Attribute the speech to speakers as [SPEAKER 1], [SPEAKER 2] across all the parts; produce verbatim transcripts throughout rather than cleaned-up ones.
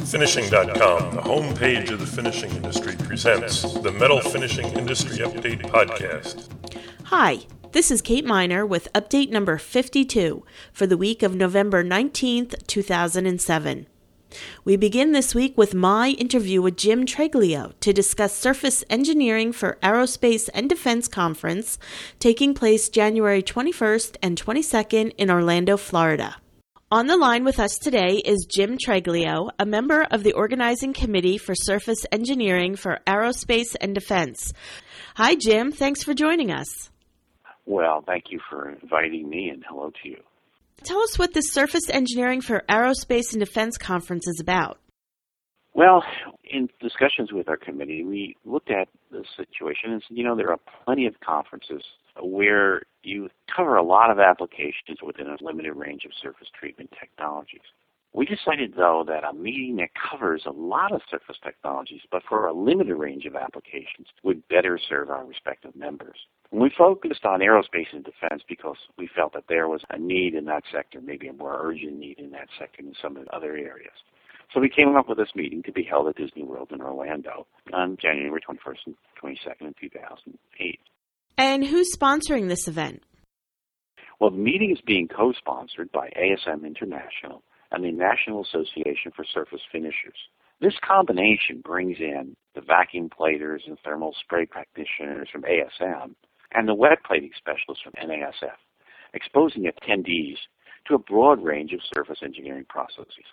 [SPEAKER 1] Finishing dot com, the homepage of the finishing industry, presents the Metal Finishing Industry Update Podcast.
[SPEAKER 2] Hi, this is Kate Miner with update number fifty-two for the week of November nineteenth, two thousand seven. We begin this week with my interview with Jim Treglio to discuss surface engineering for Aerospace and Defense Conference taking place January twenty-first and twenty-second in Orlando, Florida. On the line with us today is Jim Treglio, a member of the organizing committee for surface engineering for Aerospace and Defense. Hi, Jim. Thanks for joining us.
[SPEAKER 3] Well, thank you for inviting me, and hello to you.
[SPEAKER 2] Tell us what this Surface Engineering for Aerospace and Defense Conference is about.
[SPEAKER 3] Well, in discussions with our committee, we looked at the situation and said, you know, there are plenty of conferences where you cover a lot of applications within a limited range of surface treatment technologies. We decided, though, that a meeting that covers a lot of surface technologies, but for a limited range of applications, would better serve our respective members. And we focused on aerospace and defense because we felt that there was a need in that sector, maybe a more urgent need in that sector than some of the other areas. So we came up with this meeting to be held at Disney World in Orlando on January twenty-first and twenty-second, two thousand eight.
[SPEAKER 2] And who's sponsoring this event?
[SPEAKER 3] Well, the meeting is being co-sponsored by A S M International and the National Association for Surface Finishers. This combination brings in the vacuum platers and thermal spray practitioners from A S M and the wet plating specialists from N A S F, exposing attendees to a broad range of surface engineering processes.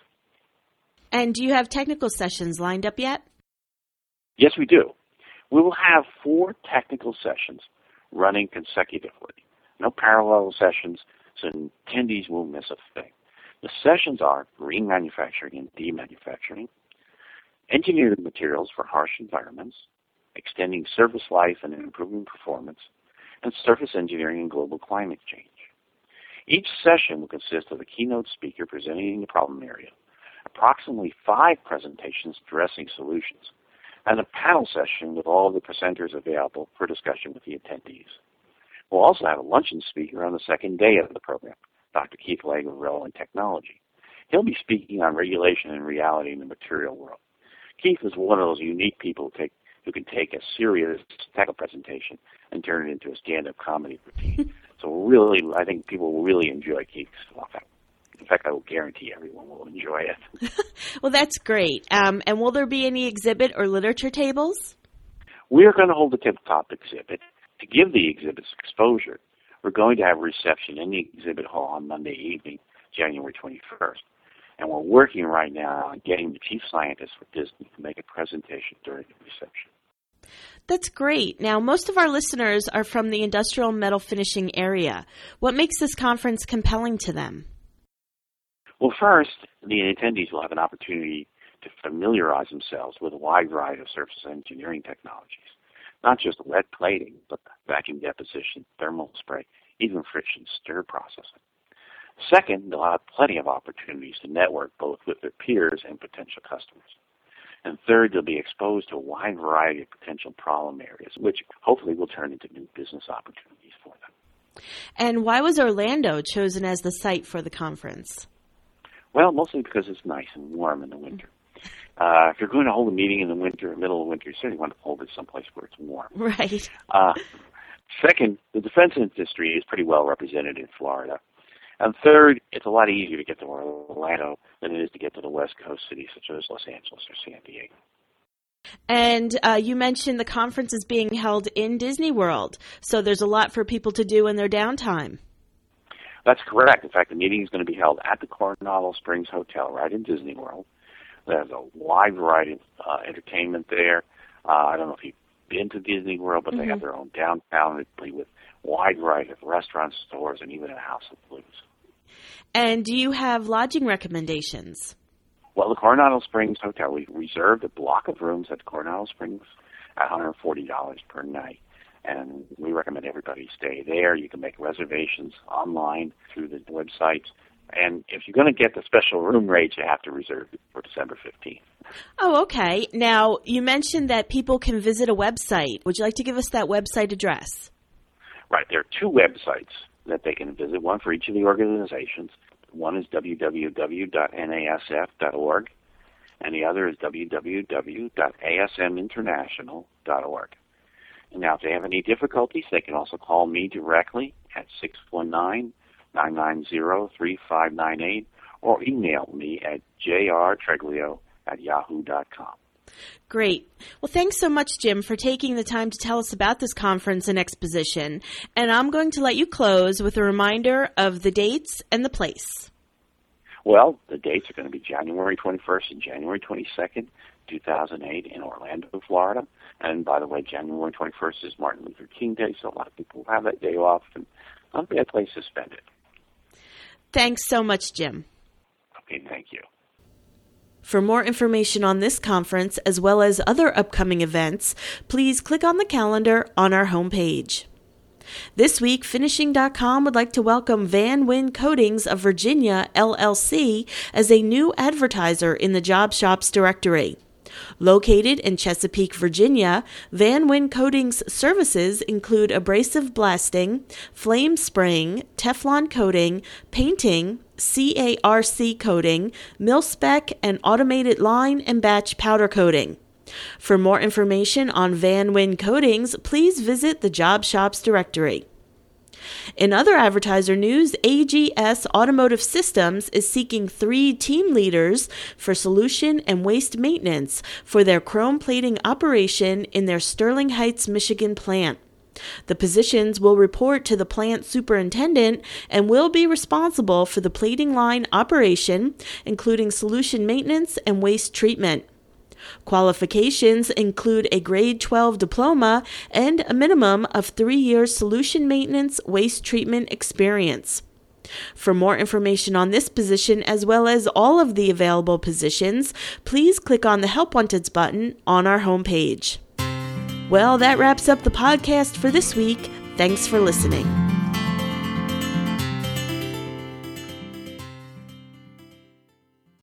[SPEAKER 2] And do you have technical sessions lined up yet?
[SPEAKER 3] Yes, we do. We will have four technical sessions running consecutively. No parallel sessions, so attendees won't miss a thing. The sessions are green manufacturing and demanufacturing, engineered materials for harsh environments, extending surface life and improving performance, and surface engineering and global climate change. Each session will consist of a keynote speaker presenting the problem area, approximately five presentations addressing solutions, and a panel session with all of the presenters available for discussion with the attendees. We'll also have a luncheon speaker on the second day of the program, Doctor Keith Legg of Relevant Technology. He'll be speaking on regulation and reality in the material world. Keith is one of those unique people who, take, who can take a serious technical presentation and turn it into a stand-up comedy routine. So really, I think people will really enjoy Keith's talk. In fact, I will guarantee everyone will enjoy it.
[SPEAKER 2] Well, that's great. Um, and will there be any exhibit or literature tables?
[SPEAKER 3] We are going to hold a tabletop exhibit. To give the exhibits exposure, we're going to have a reception in the exhibit hall on Monday evening, January twenty-first. And we're working right now on getting the chief scientist for Disney to make a presentation during the reception.
[SPEAKER 2] That's great. Now, most of our listeners are from the industrial metal finishing area. What makes this conference compelling to them?
[SPEAKER 3] Well, first, the attendees will have an opportunity to familiarize themselves with a wide variety of surface engineering technologies, not just wet plating, but vacuum deposition, thermal spray, even friction stir processing. Second, they'll have plenty of opportunities to network both with their peers and potential customers. And third, they'll be exposed to a wide variety of potential problem areas, which hopefully will turn into new business opportunities for them.
[SPEAKER 2] And why was Orlando chosen as the site for the conference?
[SPEAKER 3] Well, mostly because it's nice and warm in the winter. Uh, if you're going to hold a meeting in the winter, middle of winter, you certainly want to hold it someplace where it's warm.
[SPEAKER 2] Right.
[SPEAKER 3] Uh, second, the defense industry is pretty well represented in Florida. And third, it's a lot easier to get to Orlando than it is to get to the West Coast cities such as Los Angeles or San Diego.
[SPEAKER 2] And uh, you mentioned the conference is being held in Disney World, so there's a lot for people to do in their downtime.
[SPEAKER 3] That's correct. In fact, the meeting is going to be held at the Coronado Springs Hotel right in Disney World. There's a wide variety of uh, entertainment there. Uh, I don't know if you've been to Disney World, but mm-hmm. they have their own downtown with wide variety of restaurants, stores, and even a House of Blues.
[SPEAKER 2] And do you have lodging recommendations?
[SPEAKER 3] Well, the Coronado Springs Hotel, we reserved a block of rooms at Coronado Springs at one hundred forty dollars per night. And we recommend everybody stay there. You can make reservations online through the websites. And if you're going to get the special room rates, you have to reserve it for December fifteenth.
[SPEAKER 2] Oh, okay. Now, you mentioned that people can visit a website. Would you like to give us that website address?
[SPEAKER 3] Right. There are two websites that they can visit, one for each of the organizations. One is w w w dot n a s f dot org, and the other is w w w dot a s m international dot org. And now, if they have any difficulties, they can also call me directly at six one nine, nine nine zero, three five nine eight or email me at j r treglio at yahoo dot com.
[SPEAKER 2] Great. Well, thanks so much, Jim, for taking the time to tell us about this conference and exposition. And I'm going to let you close with a reminder of the dates and the place.
[SPEAKER 3] Well, the dates are going to be January twenty-first and January twenty-second, two thousand eight in Orlando, Florida. And by the way, January twenty-first is Martin Luther King Day, so a lot of people have that day off, and not a bad place to spend it.
[SPEAKER 2] Thanks so much, Jim.
[SPEAKER 3] Okay, thank you.
[SPEAKER 2] For more information on this conference, as well as other upcoming events, please click on the calendar on our homepage. This week, Finishing dot com would like to welcome Van Wyn Coatings of Virginia, L L C, as a new advertiser in the Job Shops directory. Located in Chesapeake, Virginia, Van Wyn Coatings services include abrasive blasting, flame spraying, Teflon coating, painting, C A R C coating, mil-spec, and automated line and batch powder coating. For more information on Van Wyn Coatings, please visit the Job Shops directory. In other advertiser news, A G S Automotive Systems is seeking three team leaders for solution and waste maintenance for their chrome plating operation in their Sterling Heights, Michigan plant. The positions will report to the plant superintendent and will be responsible for the plating line operation, including solution maintenance and waste treatment. Qualifications include a grade twelve diploma and a minimum of three years solution maintenance waste treatment experience. For more information on this position, as well as all of the available positions, please click on the Help Wanted button on our homepage. Well, that wraps up the podcast for this week. Thanks for listening.